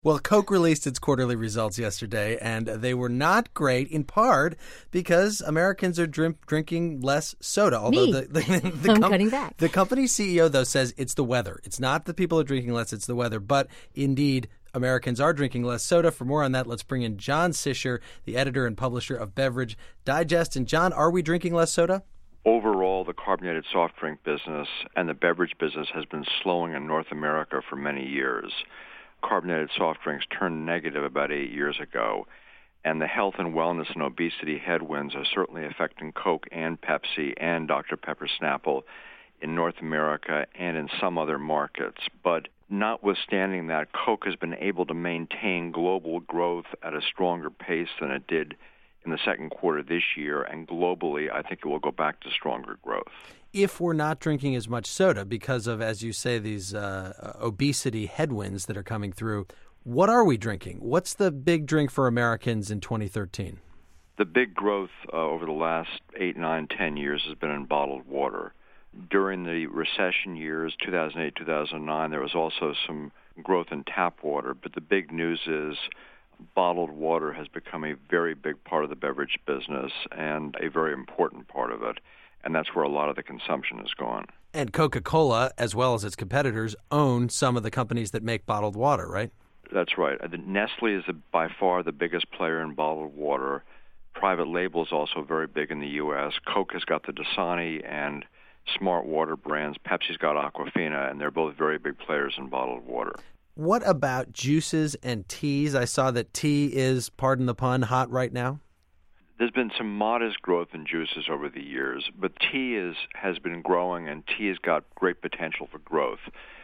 Well, Coke released its quarterly results yesterday, and they were not great, in part because Americans are drinking less soda. Although I'm cutting back. The company's CEO, though, says it's the weather. It's not that people are drinking less, it's the weather. But indeed, Americans are drinking less soda. For more on that, let's bring in John Sisher, the editor and publisher of Beverage Digest. And John, are we drinking less soda? Overall, the carbonated soft drink business and the beverage business has been slowing in North America for many years. Carbonated soft drinks turned negative about 8 years ago, and the health and wellness and obesity headwinds are certainly affecting Coke and Pepsi and Dr. Pepper Snapple in North America and in some other markets. But notwithstanding that, Coke has been able to maintain global growth at a stronger pace than it did in the second quarter this year, and globally, I think it will go back to stronger growth. If we're not drinking as much soda because of, as you say, these obesity headwinds that are coming through, what are we drinking? What's the big drink for Americans in 2013? The big growth over the last 8, 9, 10 years has been in bottled water. During the recession years, 2008, 2009, there was also some growth in tap water, but the big news is bottled water has become a very big part of the beverage business and a very important part of it. And that's where a lot of the consumption has gone. And Coca-Cola, as well as its competitors, own some of the companies that make bottled water, right? That's right. Nestle is by far the biggest player in bottled water. Private label is also very big in the U.S. Coke has got the Dasani and Smart Water brands. Pepsi's got Aquafina, and they're both very big players in bottled water. What about juices and teas? I saw that tea is, pardon the pun, hot right now. There's been some modest growth in juices over the years, but tea has been growing, and tea has got great potential for growth.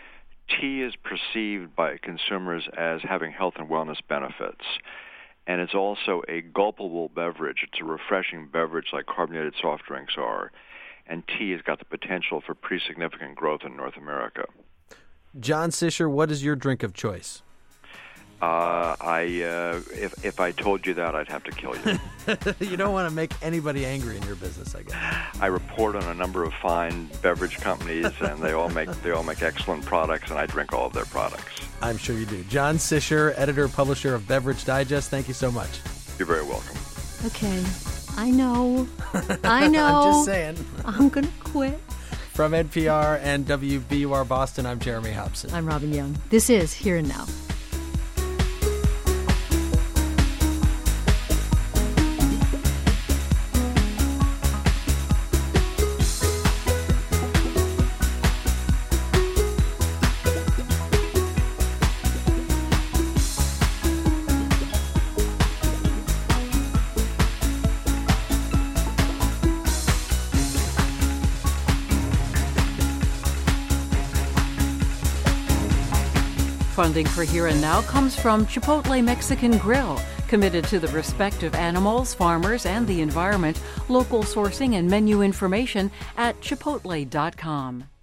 Tea is perceived by consumers as having health and wellness benefits, and it's also a gulpable beverage. It's a refreshing beverage like carbonated soft drinks are, and tea has got the potential for pretty significant growth in North America. John Sisher, what is your drink of choice? If I told you that, I'd have to kill you. You don't want to make anybody angry in your business, I guess. I report on a number of fine beverage companies, and they all make excellent products, and I drink all of their products. I'm sure you do. John Sisher, editor, publisher of Beverage Digest, thank you so much. You're very welcome. Okay, I know. I'm just saying. I'm going to quit. From NPR and WBUR Boston, I'm Jeremy Hobson. I'm Robin Young. This is Here and Now. Funding for Here and Now comes from Chipotle Mexican Grill, committed to the respect of animals, farmers, and the environment. Local sourcing and menu information at chipotle.com.